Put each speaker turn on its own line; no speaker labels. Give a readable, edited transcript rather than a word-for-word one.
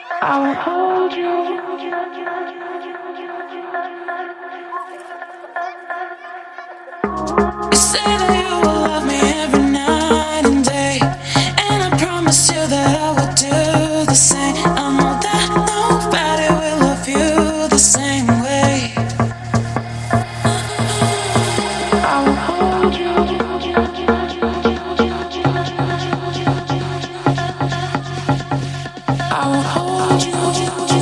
I will hold you. You say that you will love me every night and day, and I promise you that I will do the same. I know that nobody will love you the same way. I will hold you. I will hold you.